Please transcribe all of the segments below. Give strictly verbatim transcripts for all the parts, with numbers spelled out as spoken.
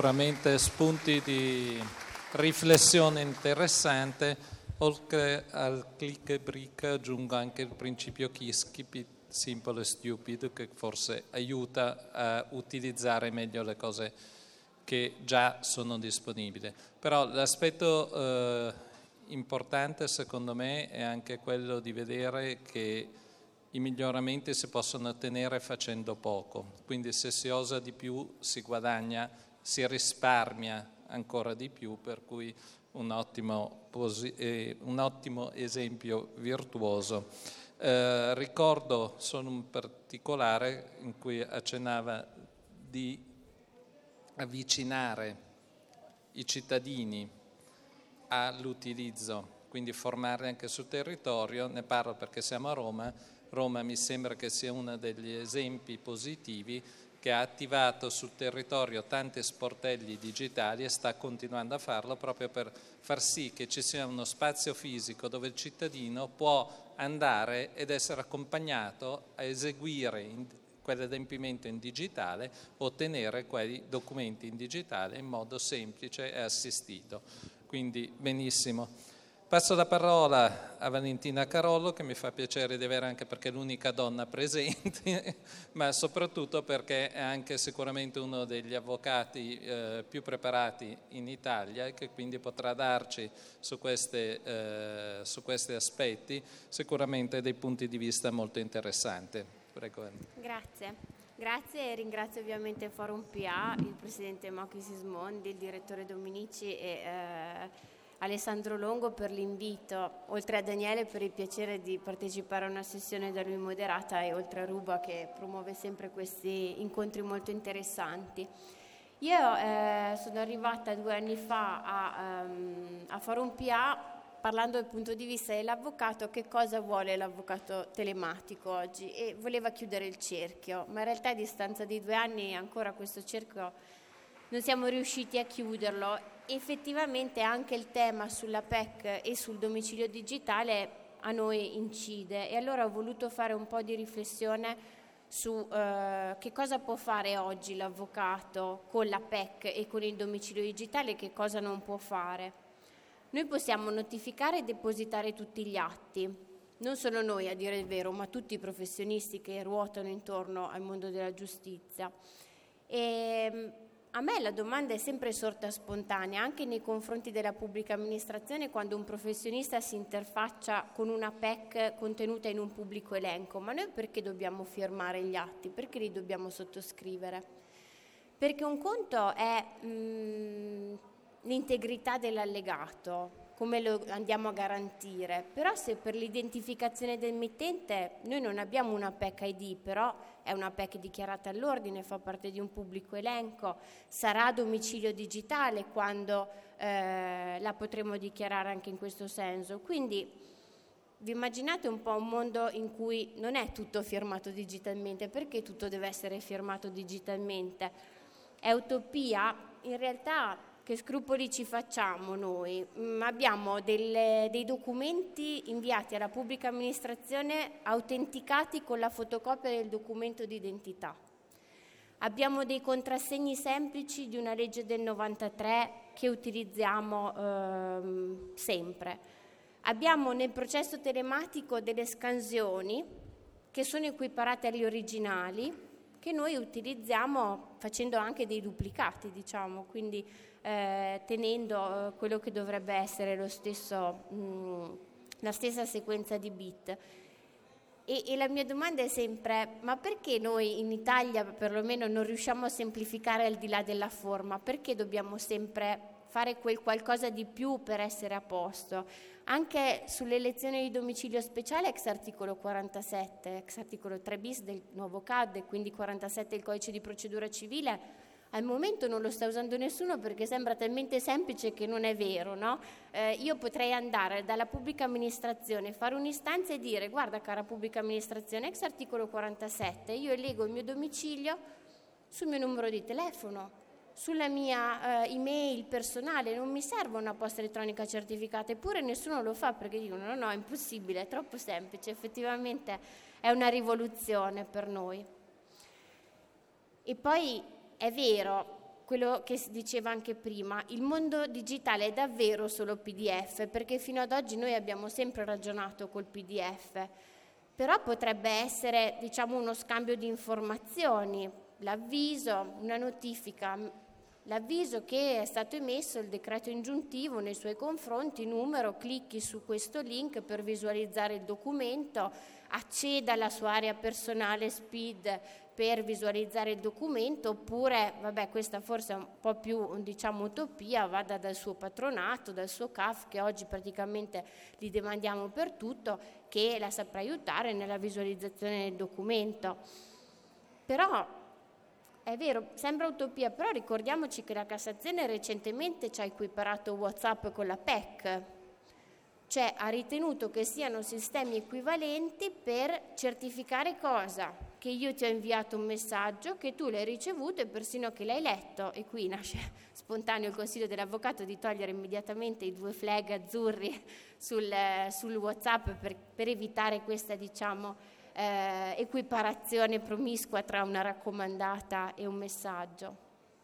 sicuramente spunti di riflessione interessante. Oltre al click e brick aggiungo anche il principio KISS, keep it simple e stupid, che forse aiuta a utilizzare meglio le cose che già sono disponibili. Però l'aspetto eh, importante secondo me è anche quello di vedere che i miglioramenti si possono ottenere facendo poco, quindi se si osa di più si guadagna, si risparmia ancora di più, per cui un ottimo, posi- eh, un ottimo esempio virtuoso. Eh, ricordo solo un particolare in cui accennava di avvicinare i cittadini all'utilizzo, quindi formarli anche sul territorio. Ne parlo perché siamo a Roma. Roma mi sembra che sia uno degli esempi positivi, che ha attivato sul territorio tanti sportelli digitali e sta continuando a farlo proprio per far sì che ci sia uno spazio fisico dove il cittadino può andare ed essere accompagnato a eseguire in quell'adempimento in digitale, ottenere quei documenti in digitale in modo semplice e assistito. Quindi benissimo. Passo la parola a Valentina Carollo, che mi fa piacere di avere, anche perché è l'unica donna presente, ma soprattutto perché è anche sicuramente uno degli avvocati eh, più preparati in Italia e che quindi potrà darci su, queste, eh, su questi aspetti sicuramente dei punti di vista molto interessanti. Prego. Grazie. Grazie e ringrazio ovviamente Forum P A, il presidente Mocchi Sismondi, il direttore Dominici e eh, Alessandro Longo per l'invito, oltre a Daniele per il piacere di partecipare a una sessione da lui moderata e oltre a Ruba che promuove sempre questi incontri molto interessanti. Io eh, sono arrivata due anni fa a, um, a Forum P A parlando dal punto di vista dell'avvocato, che cosa vuole l'avvocato telematico oggi, e voleva chiudere il cerchio, ma in realtà a distanza di due anni ancora questo cerchio non siamo riusciti a chiuderlo. Effettivamente anche il tema sulla P E C e sul domicilio digitale a noi incide, e allora ho voluto fare un po' di riflessione su eh, che cosa può fare oggi l'avvocato con la P E C e con il domicilio digitale e che cosa non può fare. Noi possiamo notificare e depositare tutti gli atti, non solo noi a dire il vero, ma tutti i professionisti che ruotano intorno al mondo della giustizia. E a me la domanda è sempre sorta spontanea, anche nei confronti della pubblica amministrazione, quando un professionista si interfaccia con una P E C contenuta in un pubblico elenco: ma noi perché dobbiamo firmare gli atti? Perché li dobbiamo sottoscrivere? Perché un conto è mh, l'integrità dell'allegato, come lo andiamo a garantire, però se per l'identificazione del mittente noi non abbiamo una P E C I D, però è una P E C dichiarata all'ordine, fa parte di un pubblico elenco, sarà domicilio digitale quando eh, la potremo dichiarare anche in questo senso. Quindi vi immaginate un po' un mondo in cui non è tutto firmato digitalmente? Perché tutto deve essere firmato digitalmente? È utopia? In realtà che scrupoli ci facciamo noi? Mm, abbiamo delle, dei documenti inviati alla pubblica amministrazione autenticati con la fotocopia del documento d'identità. Abbiamo dei contrassegni semplici di una legge del novantatré che utilizziamo ehm, sempre. Abbiamo nel processo telematico delle scansioni che sono equiparate agli originali, che noi utilizziamo facendo anche dei duplicati, diciamo, quindi eh, tenendo eh, quello che dovrebbe essere lo stesso, mh, la stessa sequenza di bit. E, e la mia domanda è sempre: ma perché noi in Italia perlomeno non riusciamo a semplificare al di là della forma? Perché dobbiamo sempre fare quel qualcosa di più per essere a posto? Anche sull'elezione di domicilio speciale ex articolo quarantasette, ex articolo tre bis del nuovo C A D, e quindi quarantasette il codice di procedura civile, al momento non lo sta usando nessuno perché sembra talmente semplice che non è vero, no? Eh, io potrei andare dalla pubblica amministrazione, fare un'istanza e dire: guarda cara pubblica amministrazione, ex articolo quarantasette, io elego il mio domicilio sul mio numero di telefono, sulla mia eh, email personale, non mi serve una posta elettronica certificata. Eppure nessuno lo fa perché dicono: no, no, è impossibile, è troppo semplice. Effettivamente è una rivoluzione per noi. E poi è vero, quello che si diceva anche prima, il mondo digitale è davvero solo P D F, perché fino ad oggi noi abbiamo sempre ragionato col P D F, però potrebbe essere, diciamo, uno scambio di informazioni, l'avviso, una notifica, l'avviso che è stato emesso il decreto ingiuntivo nei suoi confronti, numero, clicchi su questo link per visualizzare il documento, acceda alla sua area personale S P I D per visualizzare il documento, oppure, vabbè, questa forse è un po' più, diciamo, utopia, vada dal suo patronato, dal suo C A F, che oggi praticamente li demandiamo per tutto, che la saprà aiutare nella visualizzazione del documento. Però è vero, sembra utopia, però ricordiamoci che la Cassazione recentemente ci ha equiparato WhatsApp con la P E C, cioè ha ritenuto che siano sistemi equivalenti per certificare cosa? Che io ti ho inviato un messaggio, che tu l'hai ricevuto e persino che l'hai letto, e qui nasce spontaneo il consiglio dell'avvocato di togliere immediatamente i due flag azzurri sul, sul WhatsApp per, per evitare questa, diciamo, eh, equiparazione promiscua tra una raccomandata e un messaggio.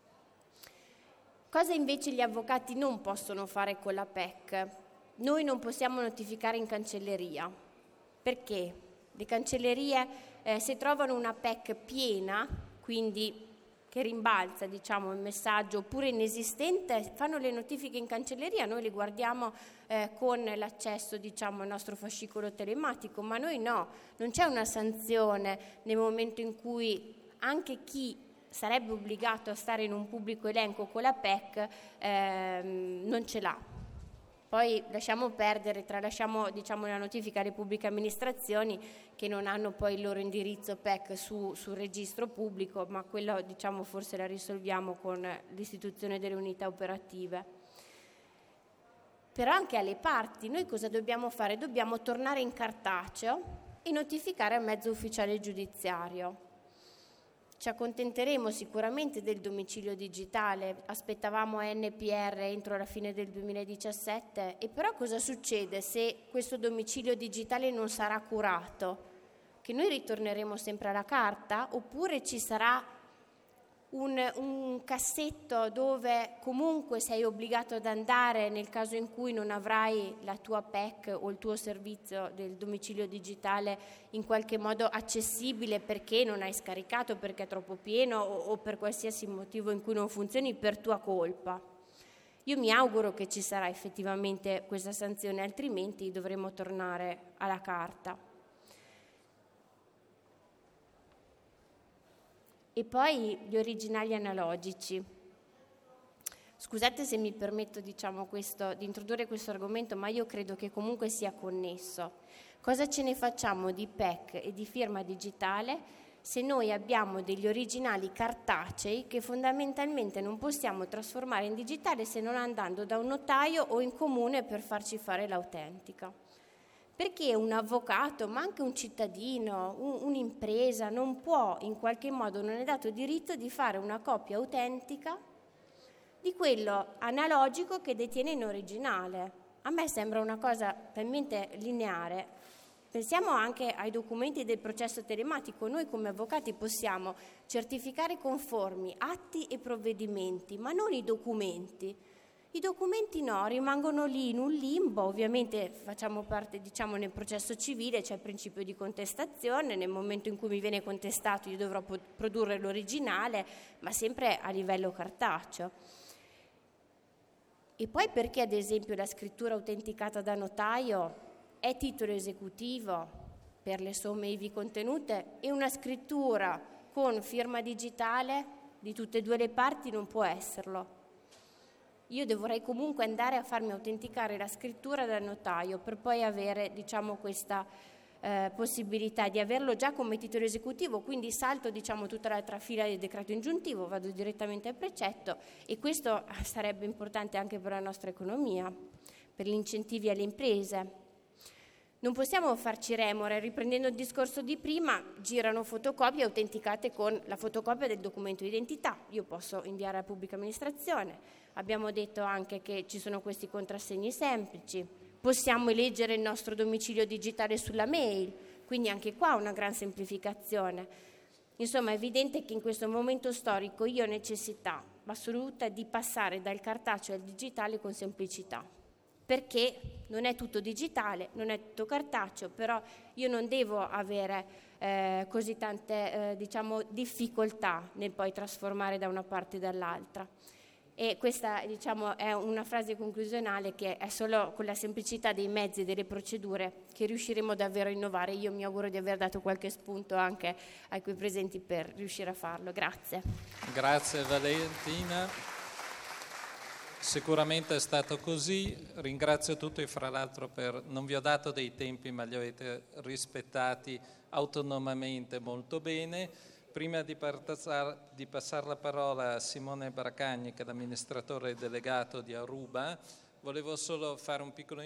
Cosa invece gli avvocati non possono fare con la P E C? Noi non possiamo notificare in cancelleria. Perché? Le cancellerie, eh, se trovano una P E C piena, quindi che rimbalza, diciamo, il messaggio, oppure inesistente, fanno le notifiche in cancelleria, noi le guardiamo eh, con l'accesso, diciamo, al nostro fascicolo telematico, ma noi no, non c'è una sanzione nel momento in cui anche chi sarebbe obbligato a stare in un pubblico elenco con la P E C ehm, non ce l'ha. Poi lasciamo perdere, tralasciamo, diciamo, la notifica alle pubbliche amministrazioni che non hanno poi il loro indirizzo P E C su, sul registro pubblico, ma quello, diciamo, forse la risolviamo con l'istituzione delle unità operative. Però anche alle parti, noi cosa dobbiamo fare? Dobbiamo tornare in cartaceo e notificare al mezzo ufficiale giudiziario. Ci accontenteremo sicuramente del domicilio digitale, aspettavamo N P R entro la fine del duemiladiciassette, e però cosa succede se questo domicilio digitale non sarà curato? Che noi ritorneremo sempre alla carta, oppure ci sarà un, un cassetto dove comunque sei obbligato ad andare nel caso in cui non avrai la tua P E C o il tuo servizio del domicilio digitale in qualche modo accessibile perché non hai scaricato, perché è troppo pieno o, o per qualsiasi motivo in cui non funzioni per tua colpa. Io mi auguro che ci sarà effettivamente questa sanzione, altrimenti dovremo tornare alla carta. E poi gli originali analogici. Scusate se mi permetto, diciamo, questo, di introdurre questo argomento, ma io credo che comunque sia connesso. Cosa ce ne facciamo di P E C e di firma digitale se noi abbiamo degli originali cartacei che fondamentalmente non possiamo trasformare in digitale se non andando da un notaio o in comune per farci fare l'autentica? Perché un avvocato, ma anche un cittadino, un, un'impresa, non può, in qualche modo, non è dato diritto di fare una copia autentica di quello analogico che detiene in originale. A me sembra una cosa talmente lineare. Pensiamo anche ai documenti del processo telematico. Noi come avvocati possiamo certificare conformi atti e provvedimenti, ma non i documenti. I documenti no, rimangono lì in un limbo, ovviamente facciamo parte, diciamo, nel processo civile, c'è il principio di contestazione, nel momento in cui mi viene contestato io dovrò produrre l'originale, ma sempre a livello cartaceo. E poi perché, ad esempio, la scrittura autenticata da notaio è titolo esecutivo per le somme ivi contenute e una scrittura con firma digitale di tutte e due le parti non può esserlo? Io dovrei comunque andare a farmi autenticare la scrittura dal notaio per poi avere, diciamo, questa eh, possibilità di averlo già come titolo esecutivo, quindi salto, diciamo, tutta l'altra fila del decreto ingiuntivo, vado direttamente al precetto, e questo sarebbe importante anche per la nostra economia, per gli incentivi alle imprese. Non possiamo farci remore, riprendendo il discorso di prima, girano fotocopie autenticate con la fotocopia del documento di identità, io posso inviare alla pubblica amministrazione. Abbiamo detto anche che ci sono questi contrassegni semplici, possiamo eleggere il nostro domicilio digitale sulla mail, quindi anche qua una gran semplificazione. Insomma, è evidente che in questo momento storico io ho necessità, assoluta di passare dal cartaceo al digitale con semplicità, perché non è tutto digitale, non è tutto cartaceo, però io non devo avere eh, così tante eh, diciamo, difficoltà nel poi trasformare da una parte e dall'altra. E questa, diciamo, è una frase conclusionale, che è solo con la semplicità dei mezzi e delle procedure che riusciremo davvero a innovare. Io mi auguro di aver dato qualche spunto anche ai qui presenti per riuscire a farlo. Grazie. Grazie Valentina. Sicuramente è stato così. Ringrazio tutti, fra l'altro, per non vi ho dato dei tempi, ma li avete rispettati autonomamente molto bene. Prima di, partazar, di passare la parola a Simone Bracagni, che è l'amministratore delegato di Aruba, volevo solo fare un piccolo